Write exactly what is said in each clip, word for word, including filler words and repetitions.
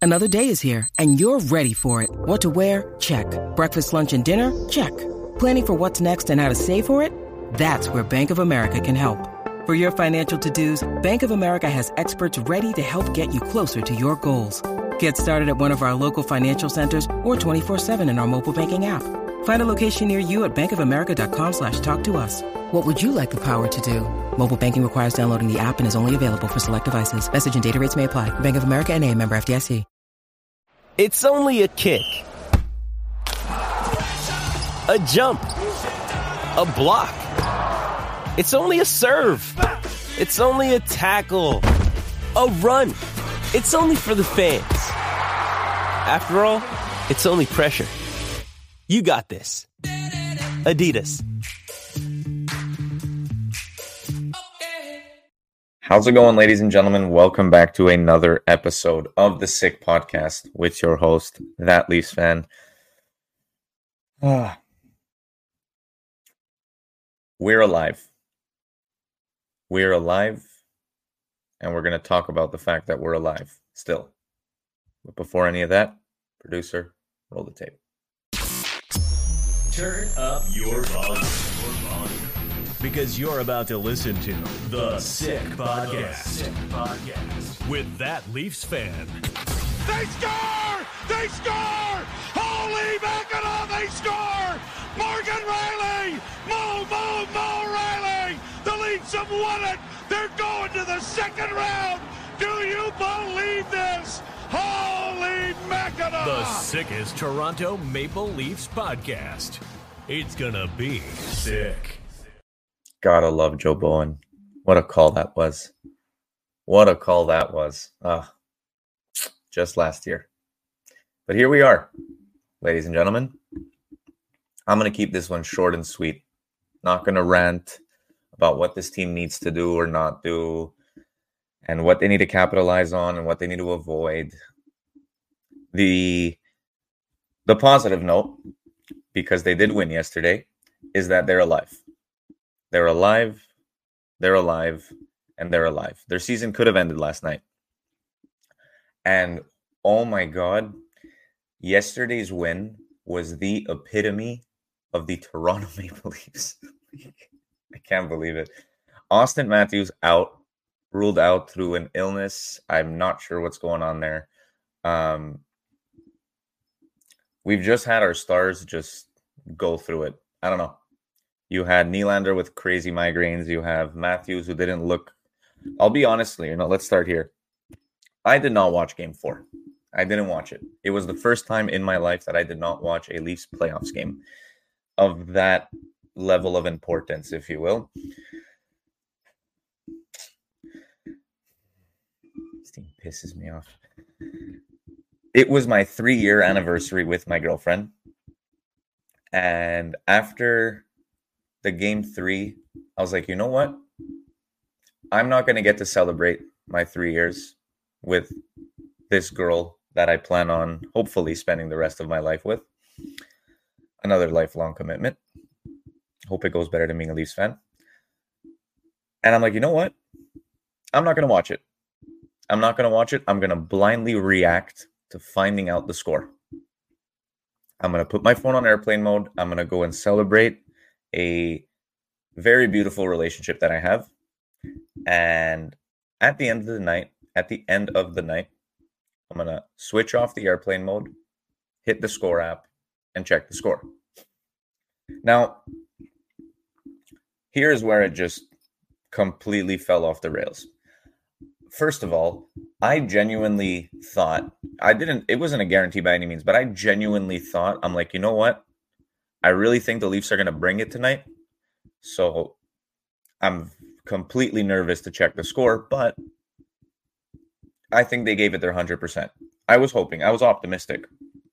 Another day is here, and you're ready for it. What to wear? Check. Breakfast, lunch, and dinner? Check. Planning for what's next and how to save for it? That's where Bank of America can help. For your financial to-dos, Bank of America has experts ready to help get you closer to your goals. Get started at one of our local financial centers or twenty-four seven in our mobile banking app. Find a location near you at bankofamerica.com slash talk to us. What would you like the power to do? Mobile banking requires downloading the app and is only available for select devices. Message and data rates may apply. Bank of America N A, member F D I C. It's only a kick, a jump, a block. It's only a serve. It's only a tackle, a run. It's only for the fans. After all, it's only pressure. You got this. Adidas. How's it going, ladies and gentlemen? Welcome back to another episode of the Sick Podcast with your host, That Leafs Fan. Ah. We're alive. We're alive, and we're going to talk about the fact that we're alive still. But before any of that, producer, roll the tape. Turn up your volume. Because you're about to listen to The Sick Podcast. Sick Podcast. With That Leafs Fan. They score! They score! Holy mackerel, they score! Morgan Riley! Mo, Mo, Mo Riley! The Leafs have won it! They're going to the second round! Do you believe this? Holy mackerel! The sickest Toronto Maple Leafs podcast. It's gonna be sick. Gotta love Joe Bowen. What a call that was. What a call that was. Ah, just last year. But here we are, ladies and gentlemen. I'm going to keep this one short and sweet. Not going to rant about what this team needs to do or not do and what they need to capitalize on and what they need to avoid. The, the positive note, because they did win yesterday, is that they're alive. They're alive, they're alive, and they're alive. Their season could have ended last night. And, oh my God, yesterday's win was the epitome of the Toronto Maple Leafs. I can't believe it. Austin Matthews out, ruled out through an illness. I'm not sure what's going on there. Um, we've just had our stars just go through it. I don't know. You had Nylander with crazy migraines. You have Matthews who didn't look. I'll be honest, you know, let's start here. I did not watch game four. I didn't watch it. It was the first time in my life that I did not watch a Leafs playoffs game of that level of importance, if you will. This thing pisses me off. It was my three-year anniversary with my girlfriend. And after the game three, I was like, you know what? I'm not going to get to celebrate my three years with this girl that I plan on hopefully spending the rest of my life with. Another lifelong commitment. Hope it goes better than being a Leafs fan. And I'm like, you know what? I'm not going to watch it. I'm not going to watch it. I'm going to blindly react to finding out the score. I'm going to put my phone on airplane mode. I'm going to go and celebrate a very beautiful relationship that I have. And at the end of the night, at the end of the night, I'm going to switch off the airplane mode, hit the score app, and check the score. Now, here's where it just completely fell off the rails. First of all, I genuinely thought, I didn't, it wasn't a guarantee by any means, but I genuinely thought, I'm like, you know what? I really think the Leafs are going to bring it tonight. So I'm completely nervous to check the score, but I think they gave it their one hundred percent. I was hoping. I was optimistic.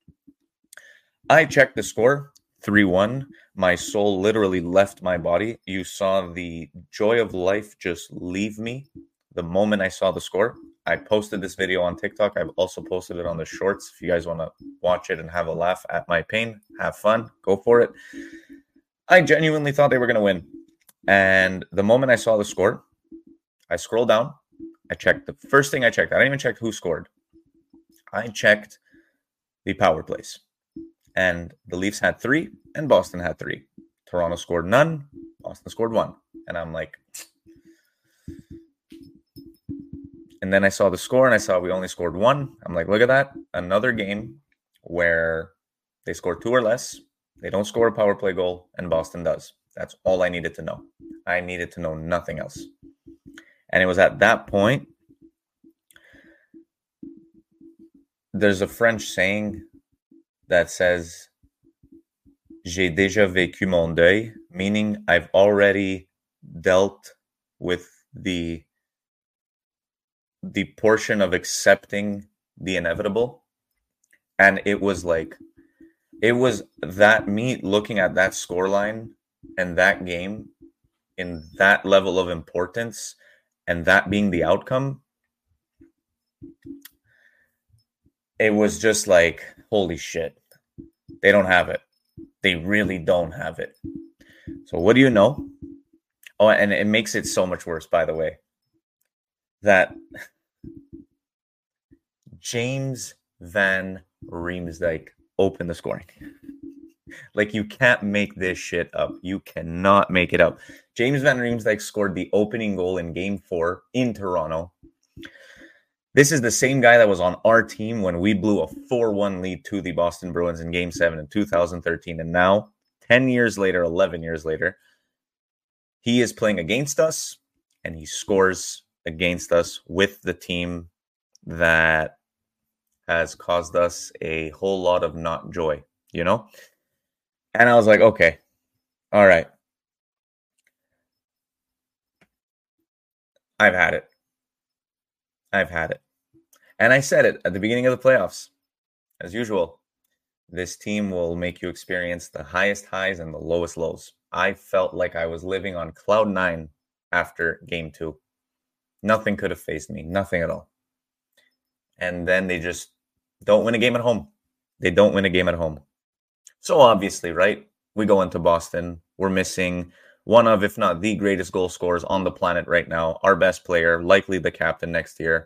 I checked the score, three one. My soul literally left my body. You saw the joy of life just leave me the moment I saw the score. I posted this video on TikTok. I've also posted it on the shorts. If you guys want to watch it and have a laugh at my pain, have fun, go for it. I genuinely thought they were going to win. And the moment I saw the score, I scrolled down. I checked the first thing I checked. I didn't even check who scored. I checked the power plays, and the Leafs had three, and Boston had three. Toronto scored none, Boston scored one. And I'm like, and then I saw the score, and I saw we only scored one. I'm like, look at that. Another game where they score two or less, they don't score a power play goal, and Boston does. That's all I needed to know. I needed to know nothing else. And it was at that point, there's a French saying that says, j'ai déjà vécu mon deuil, meaning I've already dealt with the, the portion of accepting the inevitable. And it was like, it was that me looking at that scoreline and that game in that level of importance and that being the outcome. It was just like, holy shit, they don't have it. They really don't have it. So what do you know? Oh, and it makes it so much worse, by the way, that James Van Riemsdyk opened the scoring. Like, you can't make this shit up. You cannot make it up. James Van Riemsdyk scored the opening goal in game four in Toronto. This is the same guy that was on our team when we blew a four one lead to the Boston Bruins in game seven in two thousand thirteen. And now, ten years later, eleven years later, he is playing against us, and he scores against us with the team that has caused us a whole lot of not joy, you know? And I was like, okay, all right. I've had it. I've had it. And I said it at the beginning of the playoffs. As usual, this team will make you experience the highest highs and the lowest lows. I felt like I was living on cloud nine after game two. Nothing could have faced me. Nothing at all. And then they just don't win a game at home. They don't win a game at home. So obviously, right, we go into Boston. We're missing one of, if not the greatest goal scorers on the planet right now. Our best player, likely the captain next year.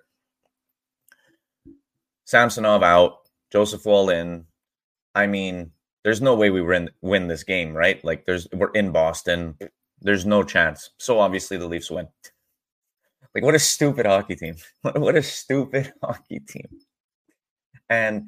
Samsonov out. Joseph Woll in. I mean, there's no way we win, win this game, right? Like, there's we're in Boston. There's no chance. So obviously the Leafs win. Like, what a stupid hockey team. What a stupid hockey team. And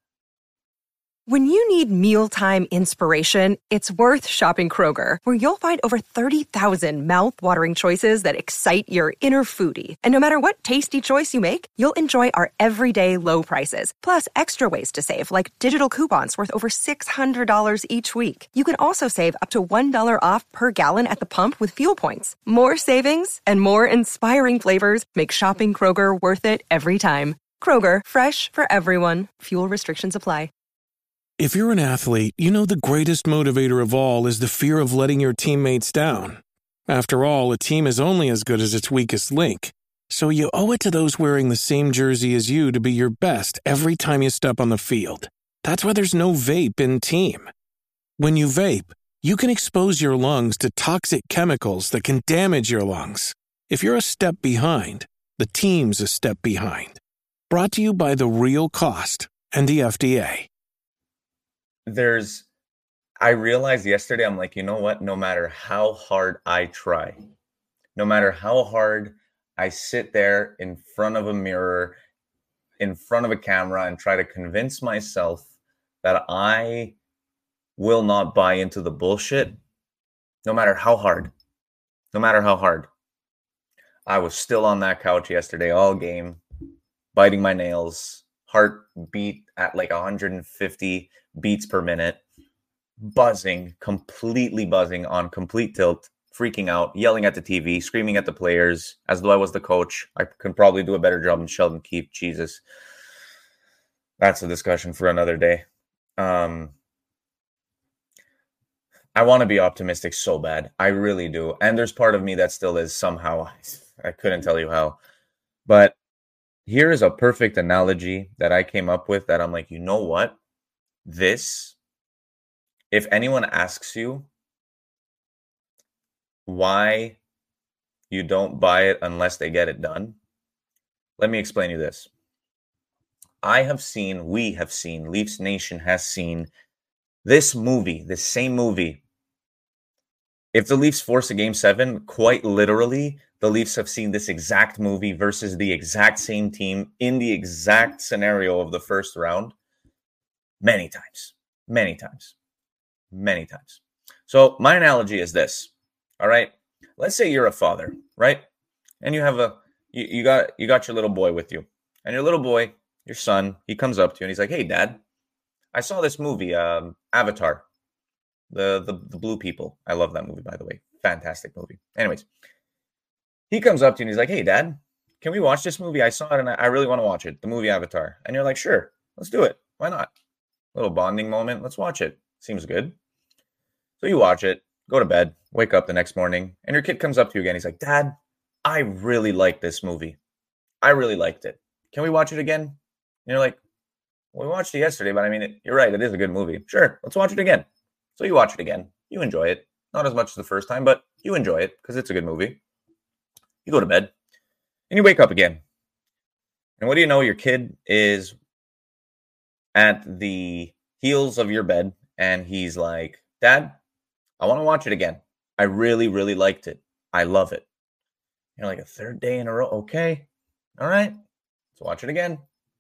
when you need mealtime inspiration, it's worth shopping Kroger, where you'll find over thirty thousand mouth-watering choices that excite your inner foodie. And no matter what tasty choice you make, you'll enjoy our everyday low prices, plus extra ways to save, like digital coupons worth over six hundred dollars each week. You can also save up to one dollar off per gallon at the pump with fuel points. More savings and more inspiring flavors make shopping Kroger worth it every time. Kroger, fresh for everyone. Fuel restrictions apply. If you're an athlete, you know the greatest motivator of all is the fear of letting your teammates down. After all, a team is only as good as its weakest link. So you owe it to those wearing the same jersey as you to be your best every time you step on the field. That's why there's no vape in team. When you vape, you can expose your lungs to toxic chemicals that can damage your lungs. If you're a step behind, the team's a step behind. Brought to you by The Real Cost and the F D A. There's, I realized yesterday, I'm like, you know what? No matter how hard I try, no matter how hard I sit there in front of a mirror, in front of a camera, and try to convince myself that I will not buy into the bullshit, no matter how hard, no matter how hard, I was still on that couch yesterday all game, biting my nails, heart beat at like one hundred fifty beats per minute, buzzing, completely buzzing on complete tilt, freaking out, yelling at the T V, screaming at the players as though I was the coach. I could probably do a better job than Sheldon Keefe. Jesus. That's a discussion for another day. Um, I want to be optimistic so bad. I really do. And there's part of me that still is somehow. I couldn't tell you how. But here is a perfect analogy that I came up with that I'm like, you know what? This, if anyone asks you why you don't buy it unless they get it done, let me explain you this. I have seen, we have seen, Leafs Nation has seen this movie, this same movie. If the Leafs force a game seven, quite literally, the Leafs have seen this exact movie versus the exact same team in the exact scenario of the first round many times, many times, many times. So my analogy is this, all right? Let's say you're a father, right? And you have a, you, you got you got your little boy with you. And your little boy, your son, he comes up to you and he's like, hey, Dad, I saw this movie, um, Avatar, the, the, the Blue People. I love that movie, by the way. Fantastic movie. Anyways, he comes up to you and he's like, hey, Dad, can we watch this movie? I saw it and I really want to watch it, the movie Avatar. And you're like, sure, let's do it. Why not? Little bonding moment. Let's watch it. Seems good. So you watch it, go to bed, wake up the next morning, and your kid comes up to you again. He's like, Dad, I really like this movie. I really liked it. Can we watch it again? And you're like, well, we watched it yesterday, but I mean, it, you're right. It is a good movie. Sure, let's watch it again. So you watch it again. You enjoy it. Not as much as the first time, but you enjoy it because it's a good movie. You go to bed, and you wake up again. And what do you know? Your kid is at the heels of your bed, and he's like, Dad, I want to watch it again. I really, really liked it. I love it. You're like, a third day in a row. Okay. All right. Let's watch it again.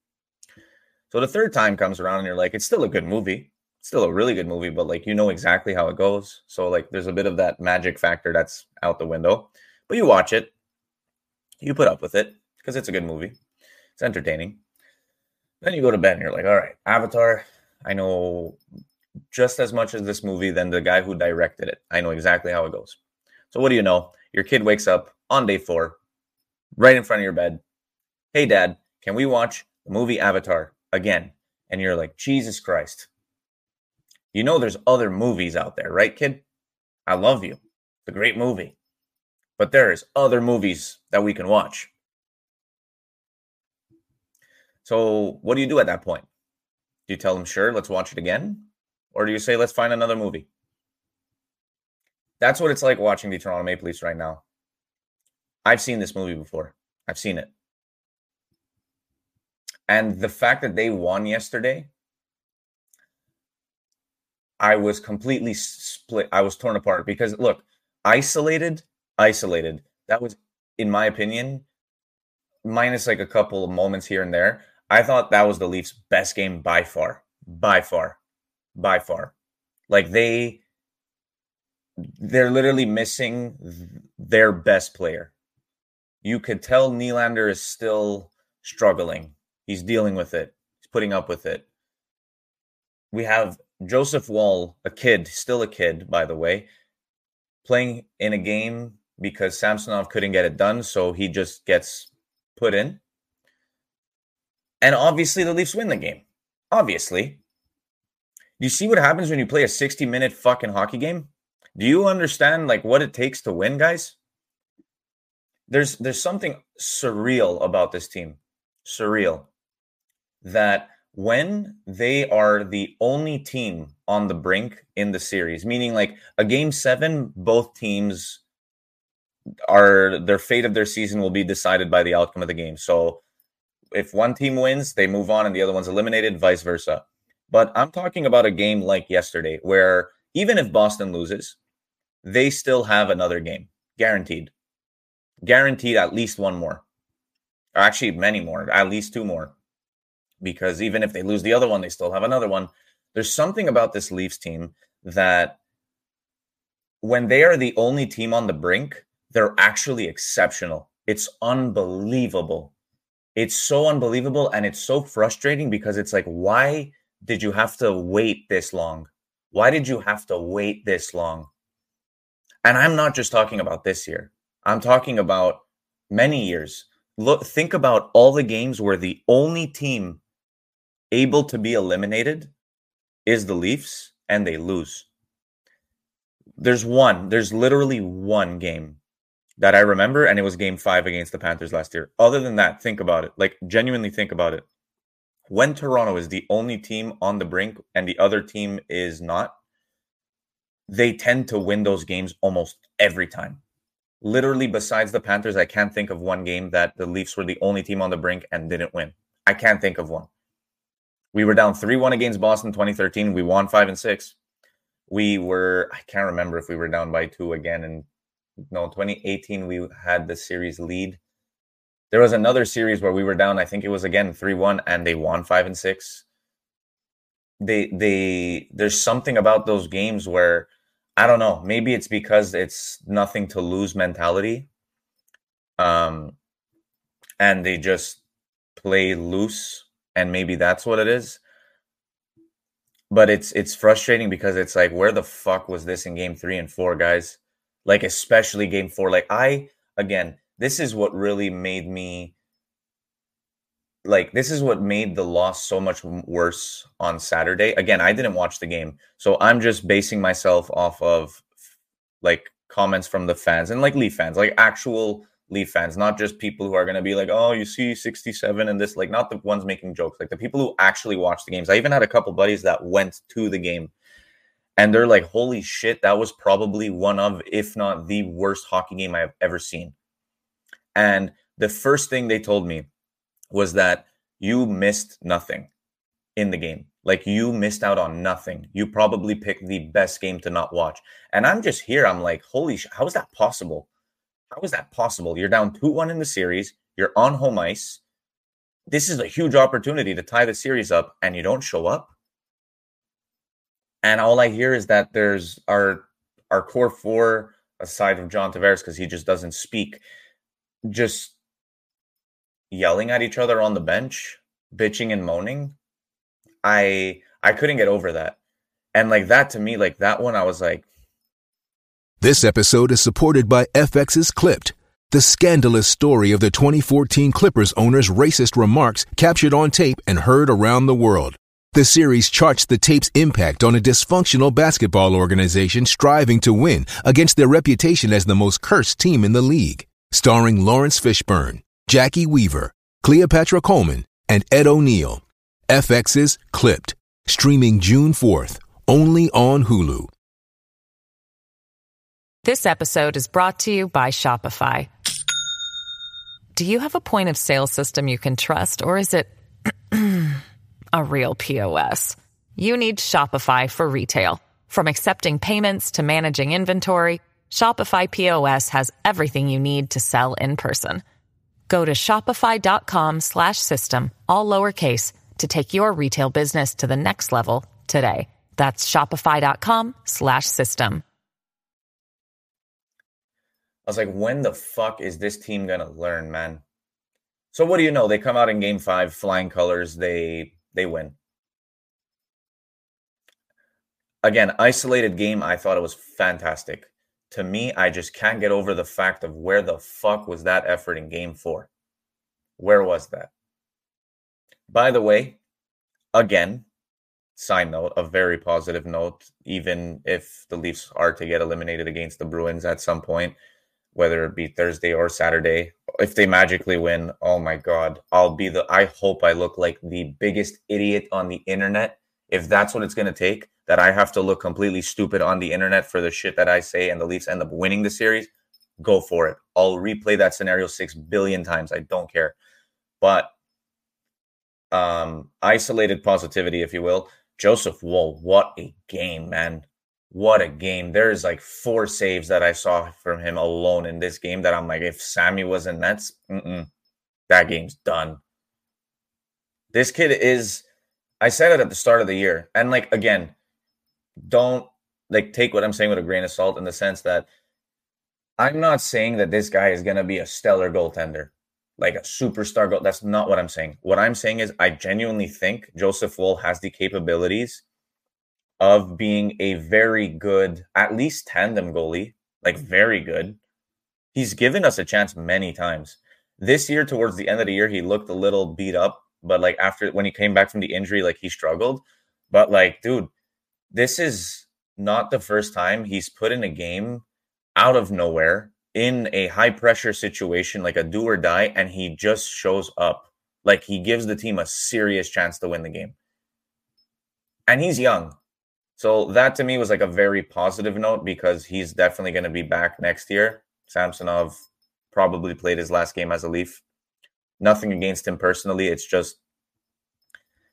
So the third time comes around and you're like, it's still a good movie. It's still a really good movie, but like, you know exactly how it goes. So like, there's a bit of that magic factor that's out the window, but you watch it. You put up with it because it's a good movie. It's entertaining. Then you go to bed and you're like, all right, Avatar, I know just as much as this movie than the guy who directed it. I know exactly how it goes. So what do you know? Your kid wakes up on day four, right in front of your bed. Hey, Dad, can we watch the movie Avatar again? And you're like, Jesus Christ. You know there's other movies out there, right, kid? I love you. It's a great movie. But there's other movies that we can watch. So what do you do at that point? Do you tell them, sure, let's watch it again? Or do you say, let's find another movie? That's what it's like watching the Toronto Maple Leafs right now. I've seen this movie before. I've seen it. And the fact that they won yesterday, I was completely split. I was torn apart because, look, isolated, isolated. That was, in my opinion, minus like a couple of moments here and there, I thought that was the Leafs' best game by far. By far. By far. Like they, they're literally missing their best player. You could tell Nylander is still struggling. He's dealing with it. He's putting up with it. We have Joseph Woll, a kid, still a kid, by the way, playing in a game because Samsonov couldn't get it done, so he just gets put in. And obviously the Leafs win the game. Obviously. You see what happens when you play a sixty-minute fucking hockey game? Do you understand like what it takes to win, guys? There's there's something surreal about this team. Surreal. That when they are the only team on the brink in the series, meaning like a game seven, both teams are, their fate of their season will be decided by the outcome of the game. So if one team wins, they move on and the other one's eliminated, vice versa. But I'm talking about a game like yesterday where even if Boston loses, they still have another game. Guaranteed. Guaranteed at least one more. Or actually many more. At least two more. Because even if they lose the other one, they still have another one. There's something about this Leafs team that when they are the only team on the brink, they're actually exceptional. It's unbelievable. It's so unbelievable and it's so frustrating because it's like, why did you have to wait this long? Why did you have to wait this long? And I'm not just talking about this year. I'm talking about many years. Look, think about all the games where the only team able to be eliminated is the Leafs and they lose. There's one, there's literally one game that I remember, and it was game five against the Panthers last year. Other than that, think about it. Like, genuinely think about it. When Toronto is the only team on the brink and the other team is not, they tend to win those games almost every time. Literally, besides the Panthers, I can't think of one game that the Leafs were the only team on the brink and didn't win. I can't think of one. We were down three one against Boston in twenty thirteen. We won five and six. We were, I can't remember if we were down by two again. And no, twenty eighteen, we had the series lead. There was another series where we were down, I think it was again three one, and they won five and six. They, they, there's something about those games where, I don't know, maybe it's because it's nothing to lose mentality. Um, and they just play loose, and maybe that's what it is. But it's it's frustrating because it's like, where the fuck was this in game three and four, guys? Like, especially game four. Like, I, again, this is what really made me, like, this is what made the loss so much worse on Saturday. Again, I didn't watch the game, so I'm just basing myself off of, like, comments from the fans and, like, Leaf fans, like, actual Leaf fans, not just people who are going to be like, oh, you see sixty-seven and this, like, not the ones making jokes, like the people who actually watch the games. I even had a couple buddies that went to the game, and they're like, holy shit, that was probably one of, if not the worst hockey game I have ever seen. And the first thing they told me was that you missed nothing in the game. Like, you missed out on nothing. You probably picked the best game to not watch. And I'm just here, I'm like, holy shit, how is that possible? How is that possible? You're down two one in the series. You're on home ice. This is a huge opportunity to tie the series up, and you don't show up. And all I hear is that there's our our core four, aside from John Tavares, because he just doesn't speak, just yelling at each other on the bench, bitching and moaning. I I couldn't get over that. And like that, to me, like that one, I was like, this episode is supported by F X's Clipped, the scandalous story of the twenty fourteen Clippers owner's racist remarks captured on tape and heard around the world. The series charts the tape's impact on a dysfunctional basketball organization striving to win against their reputation as the most cursed team in the league. Starring Lawrence Fishburne, Jackie Weaver, Cleopatra Coleman, and Ed O'Neill. F X's Clipped, streaming June fourth, only on Hulu. This episode is brought to you by Shopify. Do you have a point of sale system you can trust, or is it a real P O S? You need Shopify for retail. From accepting payments to managing inventory, Shopify P O S has everything you need to sell in person. Go to shopify.com slash system, all lowercase, to take your retail business to the next level today. That's shopify.com slash system. I was like, when the fuck is this team going to learn, man? So what do you know? They come out in game five, flying colors. They they win. Again, isolated game. I thought it was fantastic. To me, I just can't get over the fact of where the fuck was that effort in game four? Where was that? By the way, again, side note, a very positive note, even if the Leafs are to get eliminated against the Bruins at some point, whether it be Thursday or Saturday, if they magically win, oh my God, I'll be the, I hope I look like the biggest idiot on the internet. If that's what it's going to take, that I have to look completely stupid on the internet for the shit that I say and the Leafs end up winning the series, go for it. I'll replay that scenario six billion times. I don't care. But um, isolated positivity, if you will. Joseph Woll, what a game, man. What a game. There's like four saves that I saw from him alone in this game that I'm like, if Sammy was in nets, mm-mm, that game's done. This kid is, I said it at the start of the year. And like, again, don't like take what I'm saying with a grain of salt in the sense that I'm not saying that this guy is going to be a stellar goaltender, like a superstar goal. That's not what I'm saying. What I'm saying is I genuinely think Joseph Woll has the capabilities of being a very good, at least tandem goalie, like very good. He's given us a chance many times. This year, towards the end of the year, he looked a little beat up, but like after, when he came back from the injury, like he struggled. But like, dude, this is not the first time he's put in a game out of nowhere in a high pressure situation, like a do or die, and he just shows up. Like he gives the team a serious chance to win the game. And he's young. So that to me was like a very positive note because he's definitely going to be back next year. Samsonov probably played his last game as a Leaf. Nothing against him personally. It's just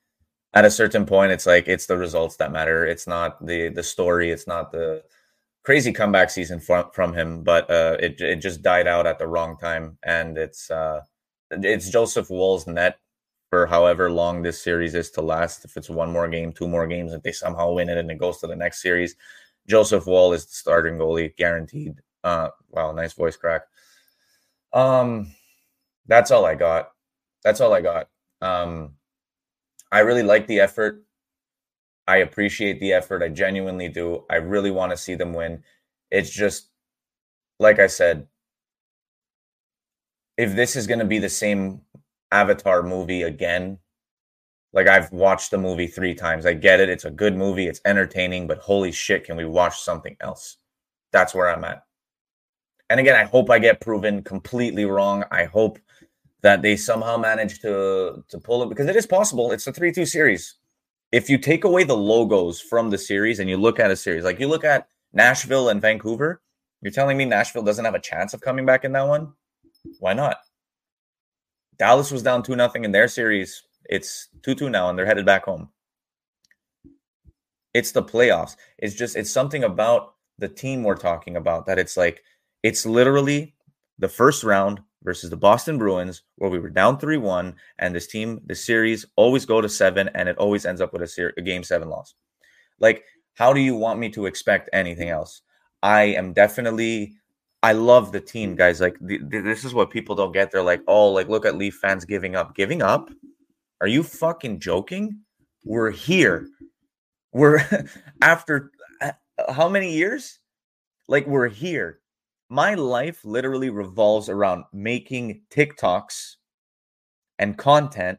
at a certain point, it's like it's the results that matter. It's not the the story. It's not the crazy comeback season from from him, but uh, it it just died out at the wrong time, and it's uh, it's Joseph Woll's net for however long this series is to last. If it's one more game, two more games, if they somehow win it and it goes to the next series, Joseph Woll is the starting goalie, guaranteed. Uh, wow, nice voice crack. Um, that's all I got. That's all I got. Um, I really like the effort. I appreciate the effort. I genuinely do. I really want to see them win. It's just, like I said, if this is going to be the same Avatar movie again, like I've watched the movie three times. I get it. It's a good movie. It's entertaining, but holy shit, can we watch something else? That's where I'm at. And again, I hope I get proven completely wrong. I hope that they somehow manage to, to pull it, because it is possible. It's a three two series. If you take away the logos from the series and you look at a series, like you look at Nashville and Vancouver, you're telling me Nashville doesn't have a chance of coming back in that one? Why not? Dallas was down two nothing in their series. It's two two now, and they're headed back home. It's the playoffs. It's just, it's something about the team we're talking about that it's like, it's literally the first round versus the Boston Bruins, where we were down three one, and this team, the series, always go to seven, and it always ends up with a, ser- a game seven loss. Like, how do you want me to expect anything else? I am definitely, I love the team, guys. Like, the, the, this is what people don't get. They're like, oh, like, look at Leaf fans giving up. Giving up? Are you fucking joking? We're here. We're, after how many years? Like, we're here. My life literally revolves around making TikToks and content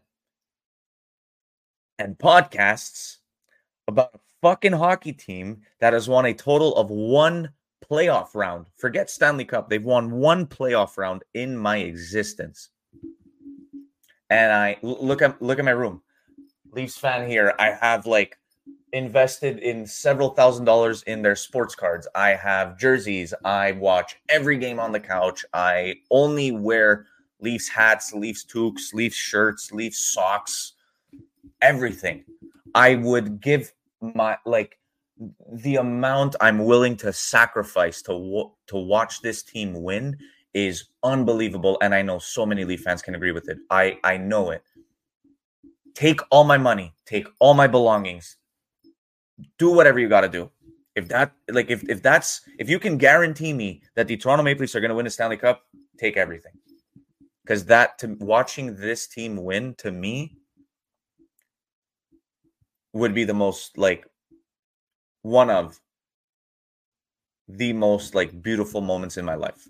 and podcasts about a fucking hockey team that has won a total of one playoff round. Forget Stanley Cup. They've won one playoff round in my existence. And I look at look at my room. Leafs fan here. I have like invested in several thousand dollars in their sports cards. I have jerseys. I watch every game on the couch. I only wear Leafs hats, Leafs toques, Leafs shirts, Leafs socks, everything. I would give my, like, the amount I'm willing to sacrifice to w- to watch this team win is unbelievable. And I know so many Leaf fans can agree with it. I, I know it. Take all my money. Take all my belongings. Do whatever you got to do. If that, like, if if that's, if you can guarantee me that the Toronto Maple Leafs are going to win the Stanley Cup, take everything. Because that, to watching this team win, to me, would be the most, like, one of the most, like, beautiful moments in my life.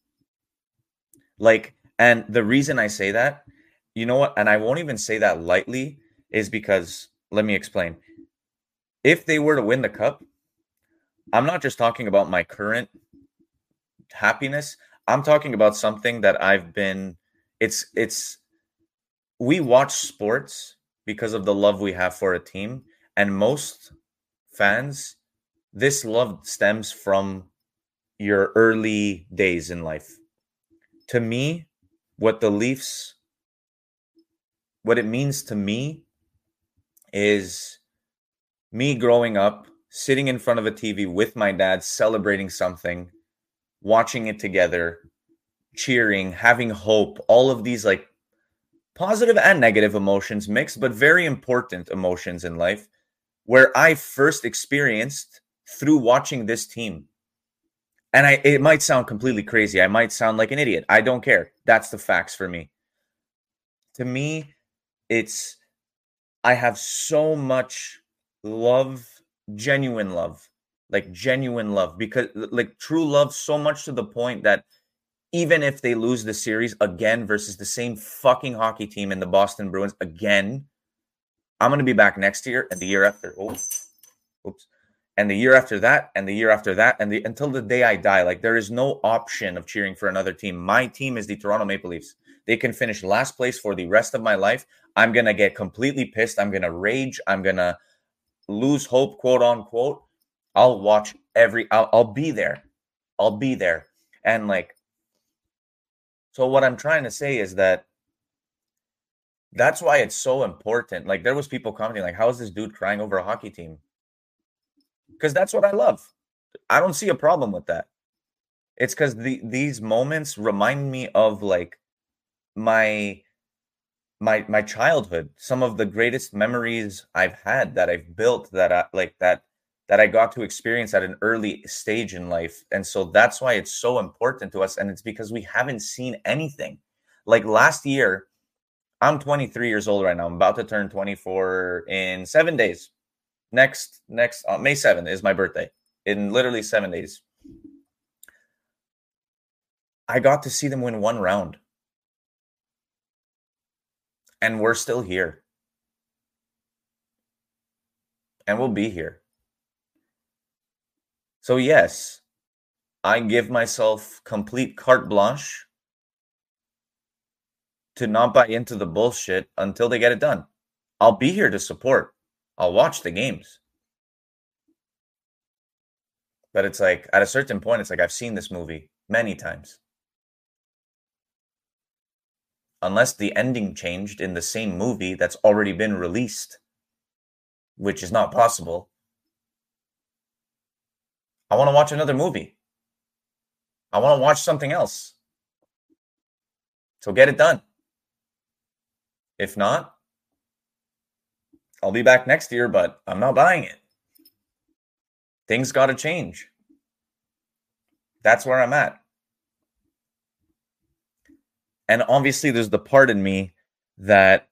Like, and the reason I say that, you know what, and I won't even say that lightly, is because, let me explain. If they were to win the cup, I'm not just talking about my current happiness. I'm talking about something that I've been, it's, it's, we watch sports because of the love we have for a team. And most fans, this love stems from your early days in life. To me, what the Leafs, what it means to me is me growing up, sitting in front of a T V with my dad, celebrating something, watching it together, cheering, having hope, all of these, like, positive and negative emotions mixed, but very important emotions in life, where I first experienced through watching this team. And I, it might sound completely crazy. I might sound like an idiot. I don't care. That's the facts for me. To me, it's, I have so much love, genuine love, like genuine love, because, like, true love, so much to the point that even if they lose the series again versus the same fucking hockey team in the Boston Bruins again, I'm going to be back next year and the year after. Oh, oops. And the year after that, and the year after that, and the, until the day I die. Like, there is no option of cheering for another team. My team is the Toronto Maple Leafs. They can finish last place for the rest of my life. I'm going to get completely pissed. I'm going to rage. I'm going to lose hope, quote unquote. I'll watch every, I'll, I'll be there. I'll be there. And, like, so what I'm trying to say is that That's why it's so important. Like, there was people commenting, like, how is this dude crying over a hockey team? Because that's what I love. I don't see a problem with that. It's because the these moments remind me of, like, my my my childhood. Some of the greatest memories I've had that I've built that I like that that I got to experience at an early stage in life. And so that's why it's so important to us. And it's because we haven't seen anything. Like last year, I'm twenty-three years old right now. I'm about to turn twenty-four in seven days. Next, next uh, May seventh is my birthday. In literally seven days. I got to see them win one round. And we're still here. And we'll be here. So yes, I give myself complete carte blanche to not buy into the bullshit until they get it done. I'll be here to support. I'll watch the games. But it's like, at a certain point, it's like, I've seen this movie many times. Unless the ending changed in the same movie that's already been released, which is not possible, I want to watch another movie. I want to watch something else. So get it done. If not, I'll be back next year, but I'm not buying it. Things got to change. That's where I'm at. And obviously, there's the part in me that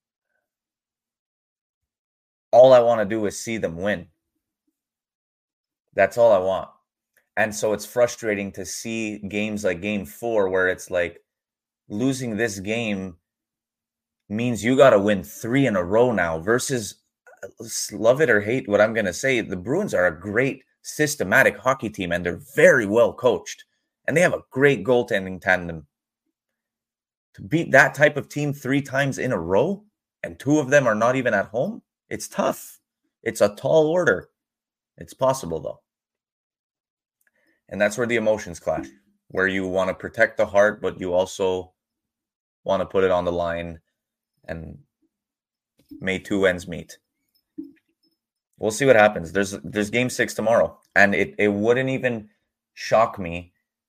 all I want to do is see them win. That's all I want. And so it's frustrating to see games like game four where it's like losing this game means you got to win three in a row now versus, love it or hate what I'm going to say, the Bruins are a great systematic hockey team and they're very well coached and they have a great goaltending tandem. To beat that type of team three times in a row and two of them are not even at home, it's tough. It's a tall order. It's possible though. And that's where the emotions clash, where you want to protect the heart, but you also want to put it on the line and may two ends meet. We'll see what happens. There's there's game six tomorrow, and it, it wouldn't even shock me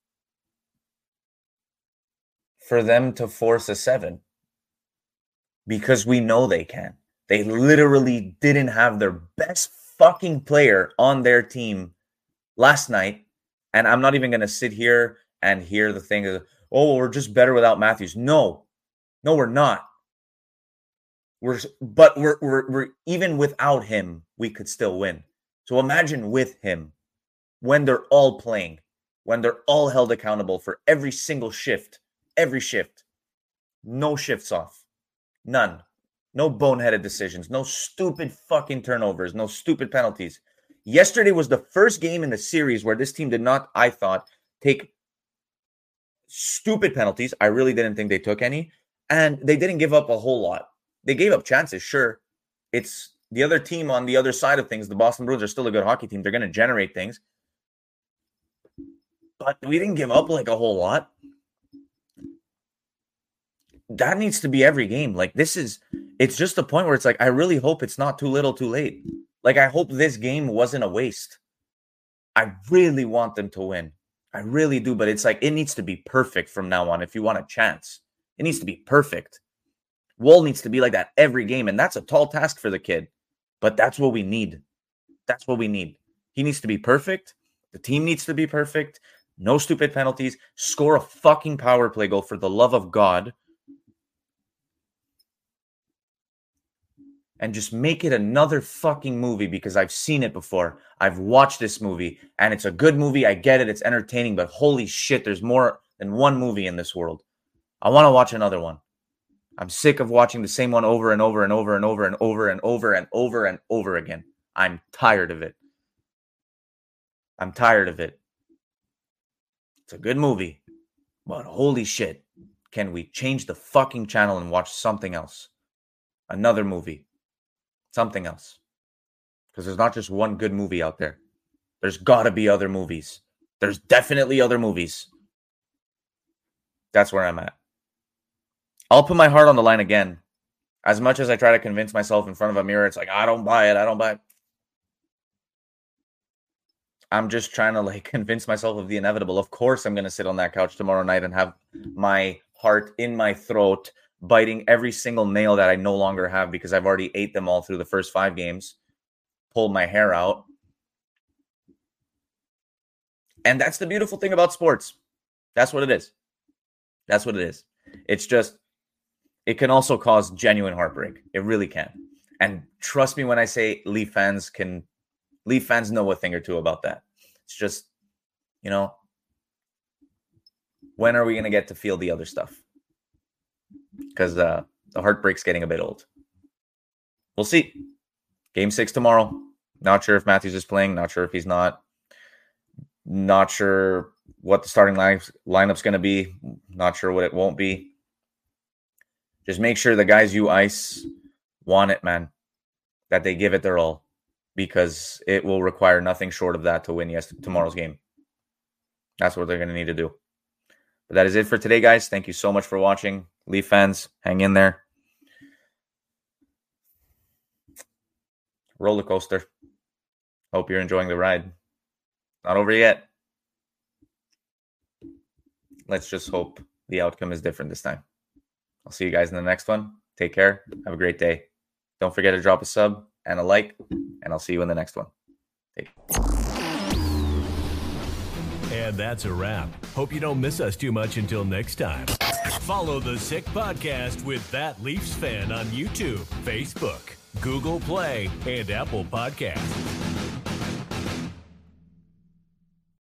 for them to force a seven because we know they can. They literally didn't have their best fucking player on their team last night. And I'm not even going to sit here and hear the thing of, oh, we're just better without Matthews. No, no, we're not. We're, but we're, we're, we're even without him, we could still win. So imagine with him when they're all playing, when they're all held accountable for every single shift, every shift, no shifts off, none, no boneheaded decisions, no stupid fucking turnovers, no stupid penalties. Yesterday was the first game in the series where this team did not, I thought, take stupid penalties. I really didn't think they took any. And they didn't give up a whole lot. They gave up chances, sure. It's the other team on the other side of things. The Boston Bruins are still a good hockey team. They're going to generate things. But we didn't give up like a whole lot. That needs to be every game. Like this is, it's just a point where it's like, I really hope it's not too little too late. Like, I hope this game wasn't a waste. I really want them to win. I really do. But it's like, it needs to be perfect from now on if you want a chance. It needs to be perfect. Woll needs to be like that every game. And that's a tall task for the kid. But that's what we need. That's what we need. He needs to be perfect. The team needs to be perfect. No stupid penalties. Score a fucking power play goal for the love of God. And just make it another fucking movie because I've seen it before. I've watched this movie and it's a good movie. I get it. It's entertaining, but holy shit, there's more than one movie in this world. I want to watch another one. I'm sick of watching the same one over and over and over and over and over and over and over and over again. I'm tired of it. I'm tired of it. It's a good movie, but holy shit, can we change the fucking channel and watch something else? Another movie. Something else. Because there's not just one good movie out there. There's got to be other movies. There's definitely other movies. That's where I'm at. I'll put my heart on the line again As much as I try to convince myself in front of a mirror, it's like, I don't buy it. I don't buy it. I'm just trying to like convince myself of the inevitable. Of course, I'm going to sit on that couch tomorrow night and have my heart in my throat, biting every single nail that I no longer have because I've already ate them all through the first five games, pulled my hair out. And that's the beautiful thing about sports. That's what it is. That's what it is. It's just, it can also cause genuine heartbreak. It really can. And trust me when I say Leaf fans can, Leaf fans know a thing or two about that. It's just, you know, when are we going to get to feel the other stuff? Because uh, the heartbreak's getting a bit old. We'll see. Game six tomorrow. Not sure if Matthews is playing. Not sure if he's not. Not sure what the starting line, lineup's going to be. Not sure what it won't be. Just make sure the guys you ice want it, man. That they give it their all. Because it will require nothing short of that to win yes, tomorrow's game. That's what they're going to need to do. But that is it for today, guys. Thank you so much for watching. Leaf fans, hang in there. Roller coaster. Hope you're enjoying the ride. Not over yet. Let's just hope the outcome is different this time. I'll see you guys in the next one. Take care. Have a great day. Don't forget to drop a sub and a like, and I'll see you in the next one. Take care. And that's a wrap. Hope you don't miss us too much until next time. Follow the Sick Podcast with That Leafs Fan on YouTube, Facebook, Google Play, and Apple Podcasts.